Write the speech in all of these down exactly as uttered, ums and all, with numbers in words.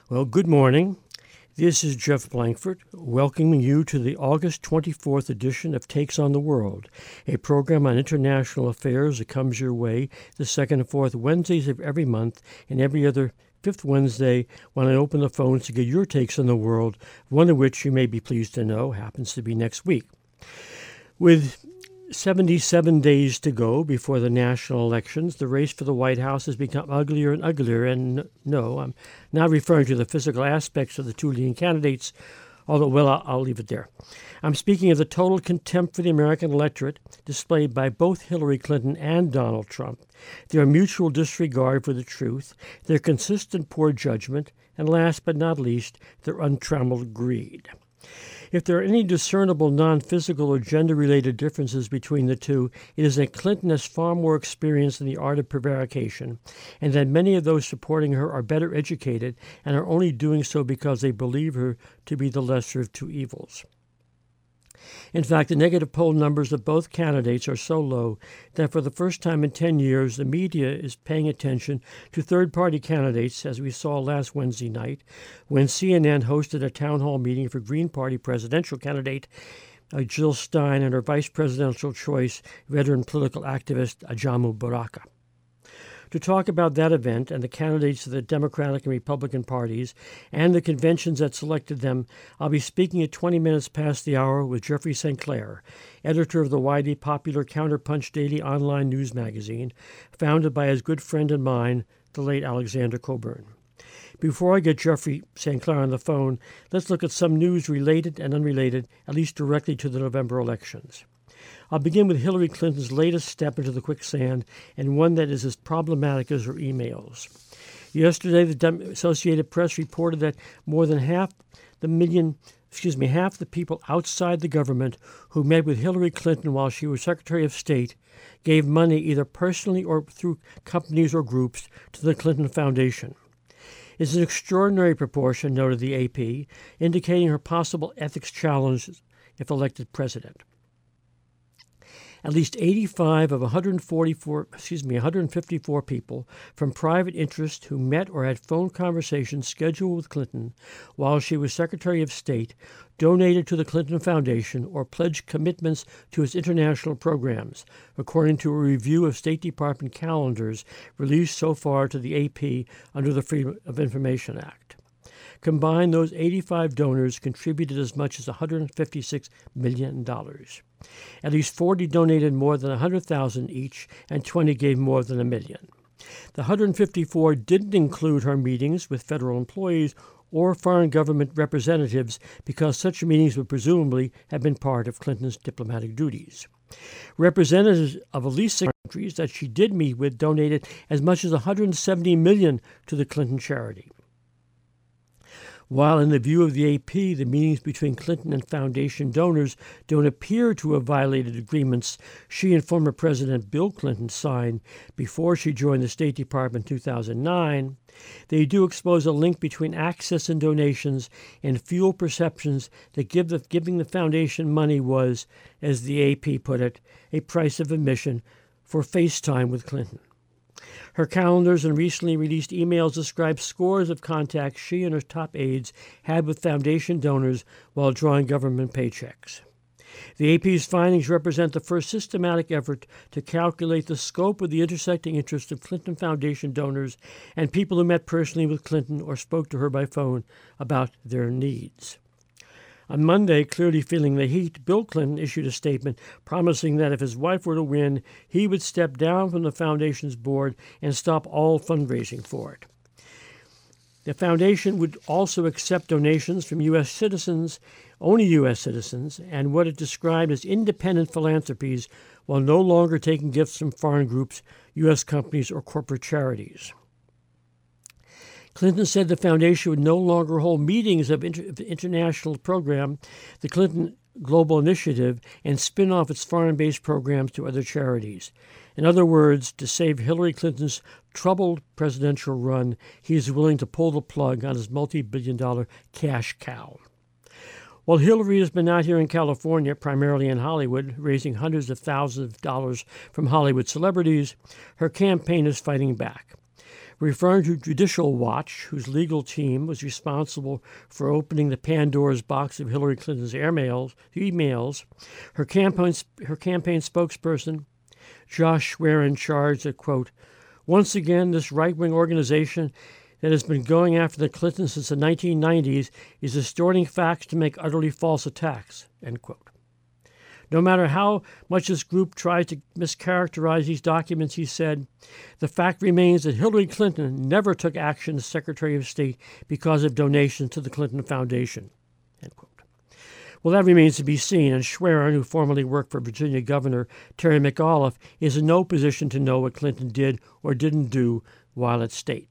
Well, good morning. This is Jeff Blankford, welcoming you to the August twenty-fourth edition of Takes on the World, a program on international affairs that comes your way the second and fourth Wednesdays of every month and every other fifth Wednesday when I open the phones to get your takes on the world, one of which you may be pleased to know happens to be next week. With seventy-seven days to go before the national elections, the race for the White House has become uglier and uglier. And no, I'm not referring to the physical aspects of the two leading candidates, although, well, I'll, I'll leave it there. I'm speaking of the total contempt for the American electorate displayed by both Hillary Clinton and Donald Trump, their mutual disregard for the truth, their consistent poor judgment, and last but not least, their untrammeled greed. If there are any discernible non-physical or gender-related differences between the two, it is that Clinton has far more experience in the art of prevarication, and that many of those supporting her are better educated and are only doing so because they believe her to be the lesser of two evils. In fact, the negative poll numbers of both candidates are so low that for the first time in ten years, the media is paying attention to third-party candidates, as we saw last Wednesday night when C N N hosted a town hall meeting for Green Party presidential candidate uh, Jill Stein and her vice presidential choice, veteran political activist Ajamu Baraka. To talk about that event and the candidates of the Democratic and Republican parties and the conventions that selected them, I'll be speaking at twenty minutes past the hour with Jeffrey Saint Clair, editor of the widely popular Counterpunch daily online news magazine, founded by his good friend and mine, the late Alexander Cockburn. Before I get Jeffrey Saint Clair on the phone, let's look at some news related and unrelated, at least directly to the November elections. I'll begin with Hillary Clinton's latest step into the quicksand, and one that is as problematic as her emails. Yesterday, the Associated Press reported that more than half the million, excuse me, half the people outside the government who met with Hillary Clinton while she was Secretary of State gave money either personally or through companies or groups to the Clinton Foundation. It's an extraordinary proportion, noted the A P, indicating her possible ethics challenges if elected president. At least eighty-five of one hundred forty-four, excuse me, one hundred fifty-four people from private interest who met or had phone conversations scheduled with Clinton while she was Secretary of State donated to the Clinton Foundation or pledged commitments to its international programs, according to a review of State Department calendars released so far to the A P under the Freedom of Information Act. Combined, those eighty-five donors contributed as much as one hundred fifty-six million dollars. At least forty donated more than one hundred thousand dollars each, and twenty gave more than a million. The one hundred fifty-four didn't include her meetings with federal employees or foreign government representatives because such meetings would presumably have been part of Clinton's diplomatic duties. Representatives of at least six countries that she did meet with donated as much as one hundred seventy million dollars to the Clinton charity. While in the view of the A P, the meetings between Clinton and Foundation donors don't appear to have violated agreements she and former President Bill Clinton signed before she joined the State Department in two thousand nine, they do expose a link between access and donations and fuel perceptions that give the, giving the Foundation money was, as the A P put it, a price of admission for FaceTime with Clinton. Her calendars and recently released emails describe scores of contacts she and her top aides had with Foundation donors while drawing government paychecks. The A P's findings represent the first systematic effort to calculate the scope of the intersecting interests of Clinton Foundation donors and people who met personally with Clinton or spoke to her by phone about their needs. On Monday, clearly feeling the heat, Bill Clinton issued a statement promising that if his wife were to win, he would step down from the foundation's board and stop all fundraising for it. The foundation would also accept donations from U S citizens, only U S citizens, and what it described as independent philanthropies, while no longer taking gifts from foreign groups, U S companies, or corporate charities. Clinton said the foundation would no longer hold meetings of inter- the international program, the Clinton Global Initiative, and spin off its foreign-based programs to other charities. In other words, to save Hillary Clinton's troubled presidential run, he is willing to pull the plug on his multi-billion dollar cash cow. While Hillary has been out here in California, primarily in Hollywood, raising hundreds of thousands of dollars from Hollywood celebrities, her campaign is fighting back. Referring to Judicial Watch, whose legal team was responsible for opening the Pandora's box of Hillary Clinton's airmails, emails, her campaign, her campaign spokesperson, Josh Schwerin, charged that, quote, once again, this right-wing organization that has been going after the Clintons since the nineteen nineties is distorting facts to make utterly false attacks, end quote. No matter how much this group tries to mischaracterize these documents, he said, the fact remains that Hillary Clinton never took action as Secretary of State because of donations to the Clinton Foundation, end quote. Well, that remains to be seen, and Schwerin, who formerly worked for Virginia Governor Terry McAuliffe, is in no position to know what Clinton did or didn't do while at state.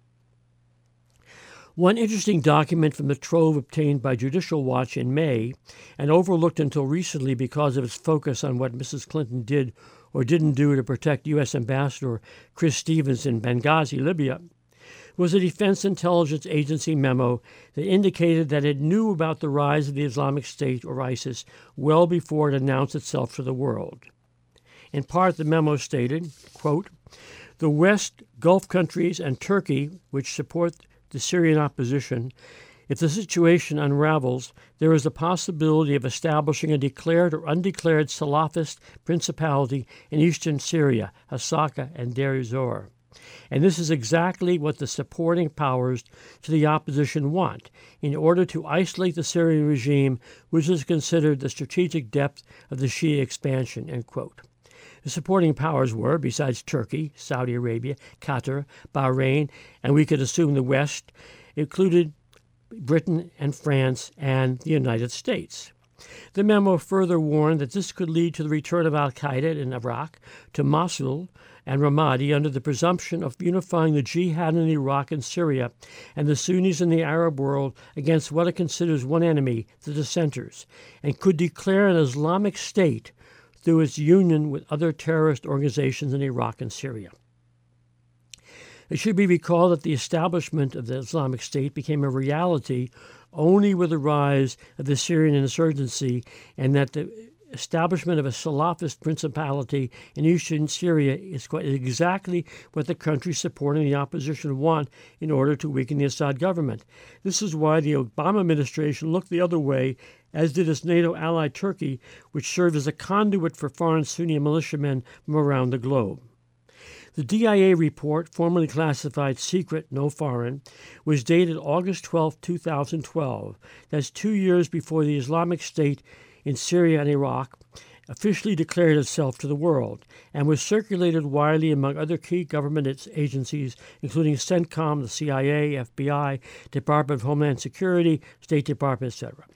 One interesting document from the trove obtained by Judicial Watch in May, and overlooked until recently because of its focus on what Missus Clinton did or didn't do to protect U S Ambassador Chris Stevens in Benghazi, Libya, was a Defense Intelligence Agency memo that indicated that it knew about the rise of the Islamic State, or ISIS, well before it announced itself to the world. In part, the memo stated, quote, the West, Gulf countries, and Turkey, which support the Syrian opposition, if the situation unravels, there is a possibility of establishing a declared or undeclared Salafist principality in eastern Syria, Hasaka and Deir ez-Zor. And this is exactly what the supporting powers to the opposition want, in order to isolate the Syrian regime, which is considered the strategic depth of the Shia expansion, end quote. The supporting powers were, besides Turkey, Saudi Arabia, Qatar, Bahrain, and we could assume the West, included Britain and France and the United States. The memo further warned that this could lead to the return of al-Qaeda in Iraq to Mosul and Ramadi under the presumption of unifying the jihad in Iraq and Syria and the Sunnis in the Arab world against what it considers one enemy, the dissenters, and could declare an Islamic State through its union with other terrorist organizations in Iraq and Syria. It should be recalled that the establishment of the Islamic State became a reality only with the rise of the Syrian insurgency, and that the establishment of a Salafist principality in eastern Syria is quite exactly what the countries supporting the opposition want in order to weaken the Assad government. This is why the Obama administration looked the other way, as did its NATO ally Turkey, which served as a conduit for foreign Sunni militiamen from around the globe. The D I A report, formerly classified secret, no foreign, was dated August twelfth, two thousand twelve. That's two years before the Islamic State in Syria and Iraq officially declared itself to the world, and was circulated widely among other key government agencies, including CENTCOM, the C I A, F B I, Department of Homeland Security, State Department, et cetera.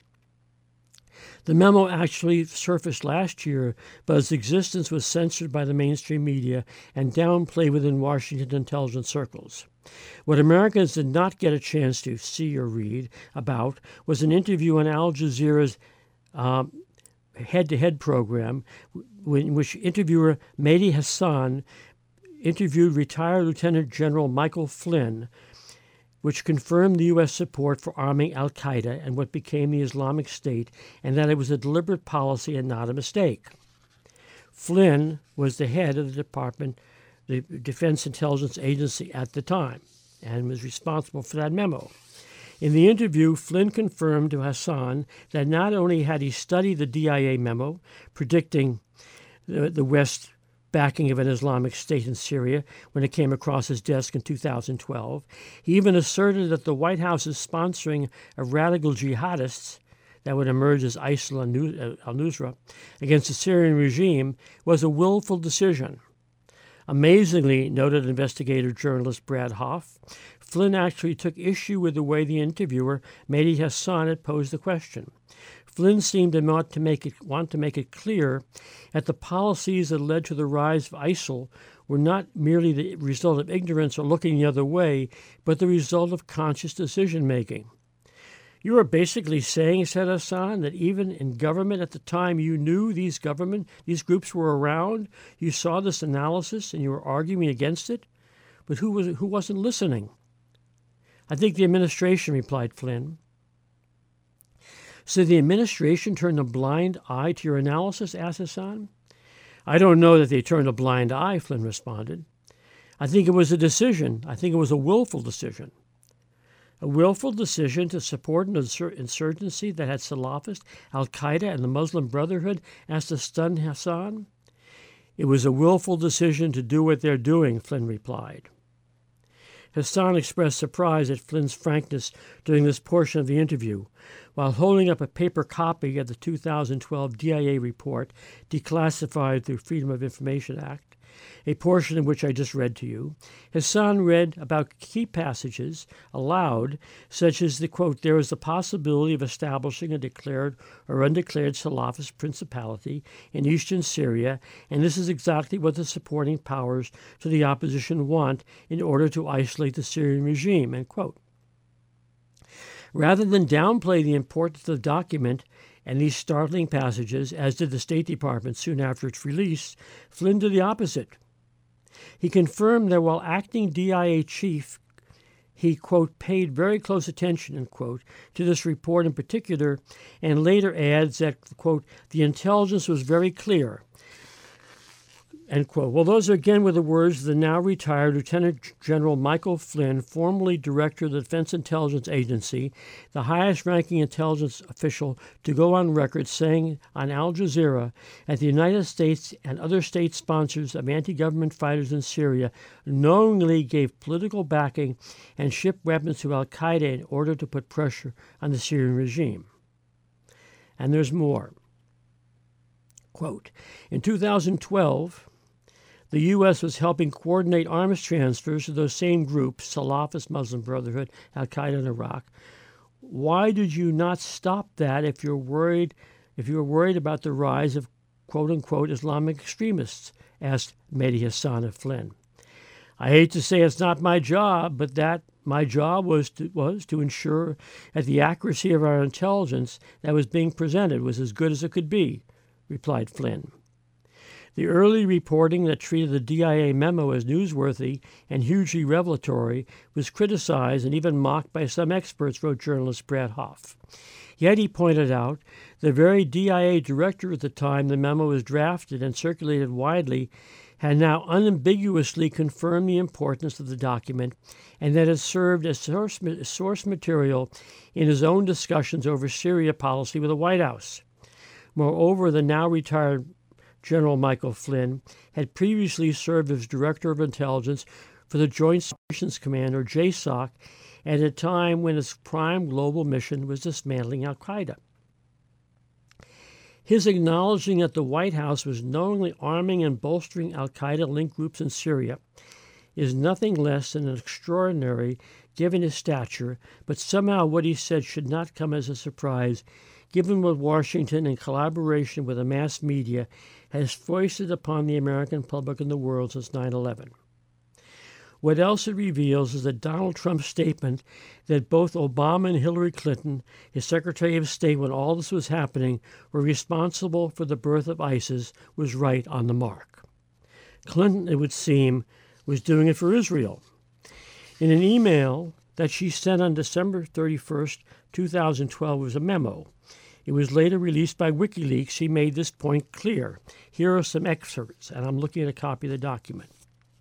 The memo actually surfaced last year, but its existence was censored by the mainstream media and downplayed within Washington intelligence circles. What Americans did not get a chance to see or read about was an interview on Al Jazeera's um, head-to-head program, in which interviewer Mehdi Hassan interviewed retired Lieutenant General Michael Flynn, which confirmed the U S support for arming al-Qaeda and what became the Islamic State, and that it was a deliberate policy and not a mistake. Flynn was the head of the Department, the Defense Intelligence Agency at the time, and was responsible for that memo. In the interview, Flynn confirmed to Hassan that not only had he studied the D I A memo predicting the, the West backing of an Islamic State in Syria when it came across his desk in two thousand twelve, he even asserted that the White House's sponsoring of radical jihadists that would emerge as ISIL and al-Nusra against the Syrian regime was a willful decision. Amazingly, noted investigative journalist Brad Hoff, Flynn actually took issue with the way the interviewer, Mehdi Hassan, had posed the question. Flynn seemed to want to make it, want to make it clear that the policies that led to the rise of ISIL were not merely the result of ignorance or looking the other way, but the result of conscious decision-making. You are basically saying, said Hassan, that even in government at the time you knew these government, these groups were around, you saw this analysis and you were arguing against it, but who was who wasn't listening? I think the administration, replied Flynn. So the administration turned a blind eye to your analysis, asked Hassan. I don't know that they turned a blind eye, Flynn responded. I think it was a decision. I think it was a willful decision. A willful decision to support an insur- insurgency that had Salafist, al-Qaeda, and the Muslim Brotherhood as to stun Hassan? It was a willful decision to do what they're doing, Flynn replied. Hassan expressed surprise at Flynn's frankness during this portion of the interview, while holding up a paper copy of the two thousand twelve D I A report declassified through Freedom of Information Act, a portion of which I just read to you. Hassan read about key passages aloud, such as the, quote, there is the possibility of establishing a declared or undeclared Salafist principality in eastern Syria, and this is exactly what the supporting powers to the opposition want in order to isolate the Syrian regime, end quote. Rather than downplay the importance of the document and these startling passages, as did the State Department soon after its release, Flynn did the opposite. He confirmed that while acting D I A chief, he, quote, paid very close attention, end quote, to this report in particular, and later adds that, quote, the intelligence was very clear, end quote. Well, those again were the words of the now retired Lieutenant General Michael Flynn, formerly director of the Defense Intelligence Agency, the highest-ranking intelligence official to go on record saying on Al Jazeera that the United States and other state sponsors of anti-government fighters in Syria knowingly gave political backing and shipped weapons to al-Qaeda in order to put pressure on the Syrian regime. And there's more. Quote, in two thousand twelve, the U S was helping coordinate arms transfers to those same groups, Salafist Muslim Brotherhood, al-Qaeda in Iraq. Why did you not stop that if you're worried if you're worried about the rise of quote-unquote Islamic extremists? Asked Mehdi Hassan of Flynn. I hate to say it's not my job, but that my job was to, was to ensure that the accuracy of our intelligence that was being presented was as good as it could be, replied Flynn. The early reporting that treated the D I A memo as newsworthy and hugely revelatory was criticized and even mocked by some experts, wrote journalist Brad Hoff. Yet, he pointed out, the very D I A director at the time the memo was drafted and circulated widely had now unambiguously confirmed the importance of the document and that it served as source, source material in his own discussions over Syria policy with the White House. Moreover, the now retired General Michael Flynn had previously served as Director of Intelligence for the Joint Operations Command, or J SOC, at a time when its prime global mission was dismantling al-Qaeda. His acknowledging that the White House was knowingly arming and bolstering al-Qaeda-linked groups in Syria is nothing less than extraordinary given his stature, but somehow what he said should not come as a surprise, given what Washington, in collaboration with the mass media, has foisted upon the American public and the world since nine eleven. What else it reveals is that Donald Trump's statement that both Obama and Hillary Clinton, his Secretary of State when all this was happening, were responsible for the birth of ISIS was right on the mark. Clinton, it would seem, was doing it for Israel. In an email that she sent on December thirty-first, two thousand twelve, was a memo. It was later released by WikiLeaks. She made this point clear. Here are some excerpts, and I'm looking at a copy of the document.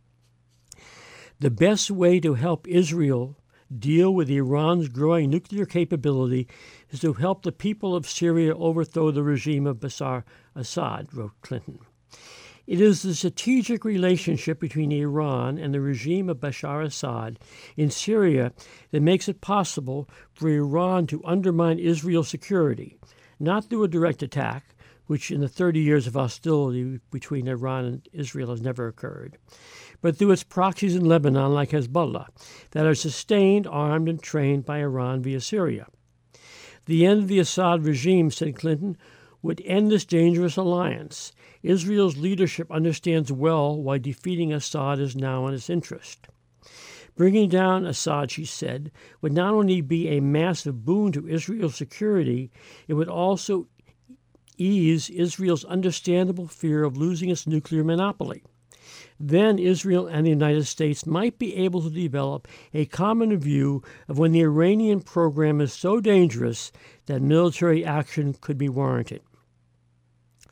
The best way to help Israel deal with Iran's growing nuclear capability is to help the people of Syria overthrow the regime of Bashar Assad, wrote Clinton. It is the strategic relationship between Iran and the regime of Bashar Assad in Syria that makes it possible for Iran to undermine Israel's security, not through a direct attack, which in the thirty years of hostility between Iran and Israel has never occurred, but through its proxies in Lebanon like Hezbollah that are sustained, armed, and trained by Iran via Syria. The end of the Assad regime, said Clinton, would end this dangerous alliance. Israel's leadership understands well why defeating Assad is now in its interest. Bringing down Assad, she said, would not only be a massive boon to Israel's security, it would also ease Israel's understandable fear of losing its nuclear monopoly. Then Israel and the United States might be able to develop a common view of when the Iranian program is so dangerous that military action could be warranted.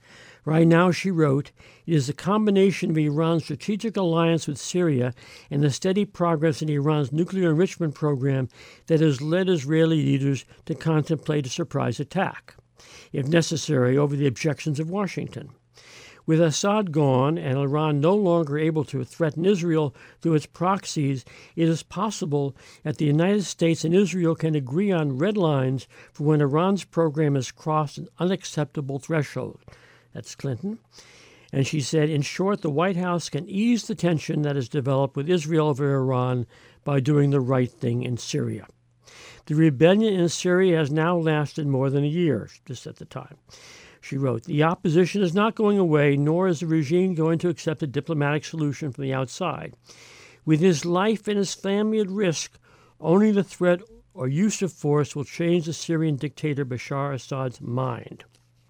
Right now, she wrote, it is a combination of Iran's strategic alliance with Syria and the steady progress in Iran's nuclear enrichment program that has led Israeli leaders to contemplate a surprise attack, if necessary, over the objections of Washington. With Assad gone and Iran no longer able to threaten Israel through its proxies, it is possible that the United States and Israel can agree on red lines for when Iran's program has crossed an unacceptable threshold. That's Clinton. And she said, in short, the White House can ease the tension that has developed with Israel over Iran by doing the right thing in Syria. The rebellion in Syria has now lasted more than a year, just at the time. She wrote, the opposition is not going away, nor is the regime going to accept a diplomatic solution from the outside. With his life and his family at risk, only the threat or use of force will change the Syrian dictator Bashar Assad's mind.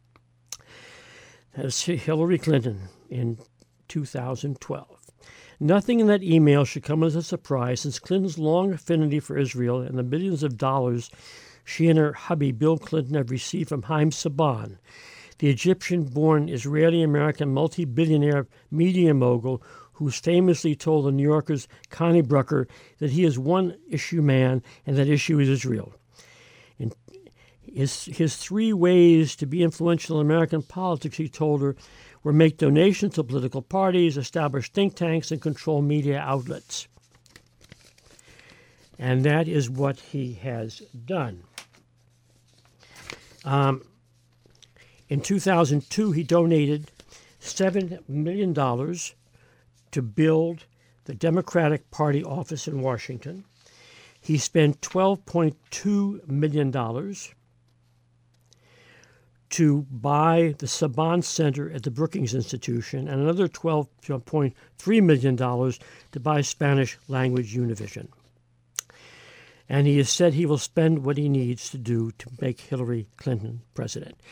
That's Hillary Clinton in two thousand twelve. Nothing in that email should come as a surprise, since Clinton's long affinity for Israel and the millions of dollars she and her hubby Bill Clinton have received from Haim Saban, the Egyptian-born Israeli-American multi-billionaire media mogul who famously told the New Yorker's Connie Brucker that he is one-issue man and that issue is Israel. In his, his three ways to be influential in American politics, he told her, were make donations to political parties, establish think tanks, and control media outlets. And that is what he has done. Um, in two thousand two, he donated seven million dollars to build the Democratic Party office in Washington. He spent twelve point two million dollars to buy the Saban Center at the Brookings Institution and another twelve point three million dollars to buy Spanish-language Univision. And he has said he will spend what he needs to do to make Hillary Clinton president.